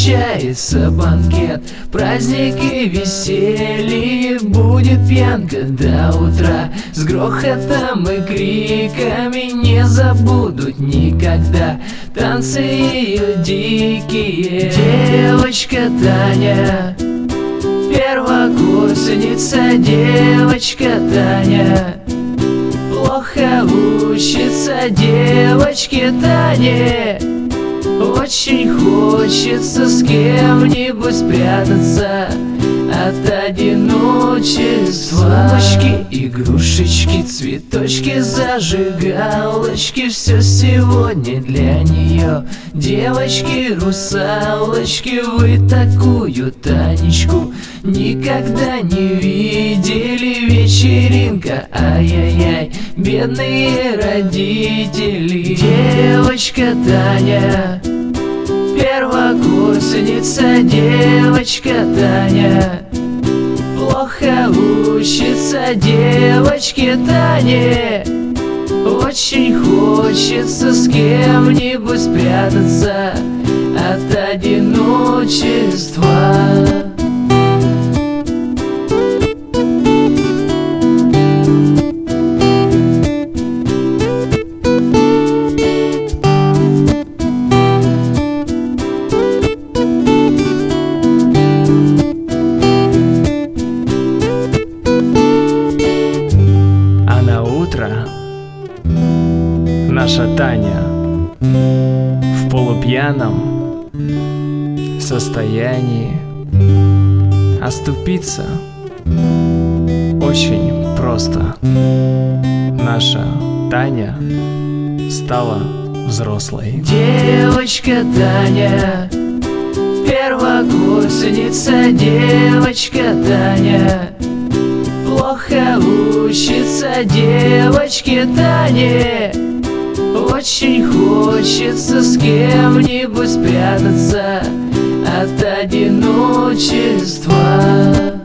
намечается банкет, праздник и веселье, будет пьянка до утра. С грохотом и криками не забудут никогда танцы ее дикие. Девочка Таня, первокурсница, девочка Таня, плохо учится девочке Тане. Очень хочется с кем-нибудь спрятаться от одиночества. Сумочки, игрушечки, цветочки, зажигалочки, все сегодня для нее. Девочки, русалочки, вы такую Танечку никогда не видели. Вечеринка, ай-яй-яй, бедные родители. Девочка Таня, первокурсница, девочка Таня, плохо учится девочке Тане. Очень хочется с кем-нибудь спрятаться от одиночества. Наша Таня в полупьяном состоянии. Оступиться очень просто. Наша Таня стала взрослой. Девочка Таня, первокурсница, девочка Таня, плохо учится девочке Тане. Очень хочется с кем-нибудь спрятаться от одиночества.